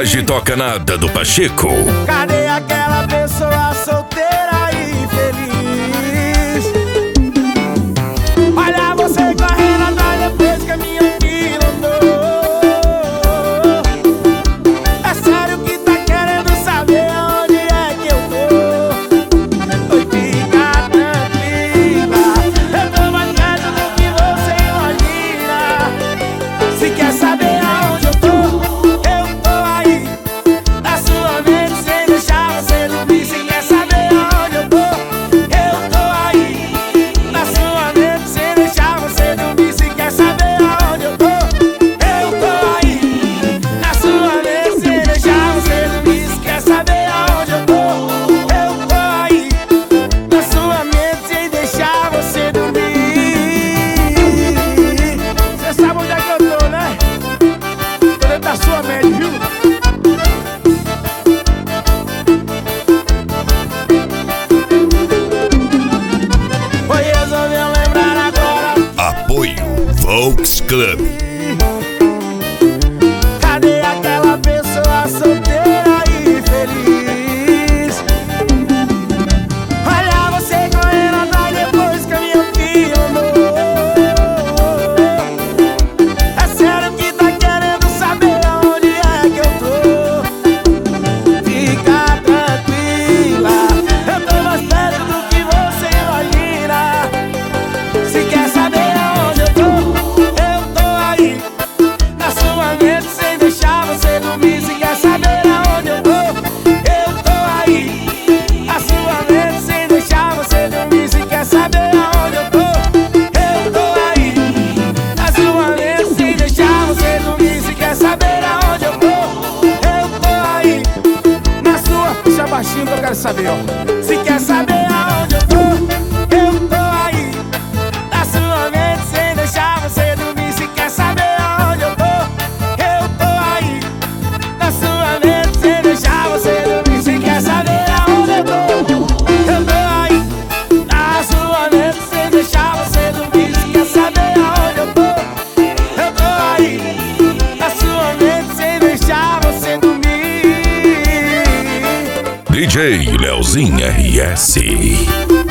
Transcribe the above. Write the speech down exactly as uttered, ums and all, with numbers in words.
garagem toca nada do Pacheco. Cadê aquela pessoa solteira e feliz? Olha você correndo atrás depois que a minha filha andou. É sério que tá querendo saber onde é que eu tô? Oi, fica tranquila, eu tô mais perto do que você imagina. Se quer saber aonde eu tô, eu tô aí na sua mente sem deixar você dormir. Se quer saber aonde eu tô, eu tô aí na sua mente sem deixar você dormir. Se quer saber aonde eu tô, eu tô aí na sua mente sem deixar você dormir. Se quer saber aonde eu tô, eu tô aí na sua mente sem deixar você dormir. Você sabe onde é que eu tô, né? Tô dentro da sua mente, viu? Foi resolveu lembrar agora. Apoio Volks Club. Cadê aquela pessoa solteira e feliz? Olha você correndo atrás depois que a minha filha andou. É sério que tá querendo saber aonde é que eu tô? Fica tranquila, eu tô mais perto do que você imagina. Se quer saber aonde eu tô, eu tô aí na sua mente sem deixar você dormir. Se quer saber aonde eu tô, eu tô aí na sua mente sem deixar você dormir. Se quer saber aonde eu tô, eu tô aí na sua mente sem deixar você dormir. Se quer saber aonde eu tô, eu tô aí na sua... Puxa baixinho que eu quero saber, ó. Se quer saber aonde eu tô, eu tô aí na sua mente sem deixar você dormir. Se quer saber aonde eu tô, eu tô aí na sua mente sem deixar você dormir. Se quer saber aonde eu tô, eu tô aí na sua mente sem deixar você dormir. Se quer saber aonde eu tô, eu tô aí na sua mente sem deixar você dormir. D J Leozinho R S.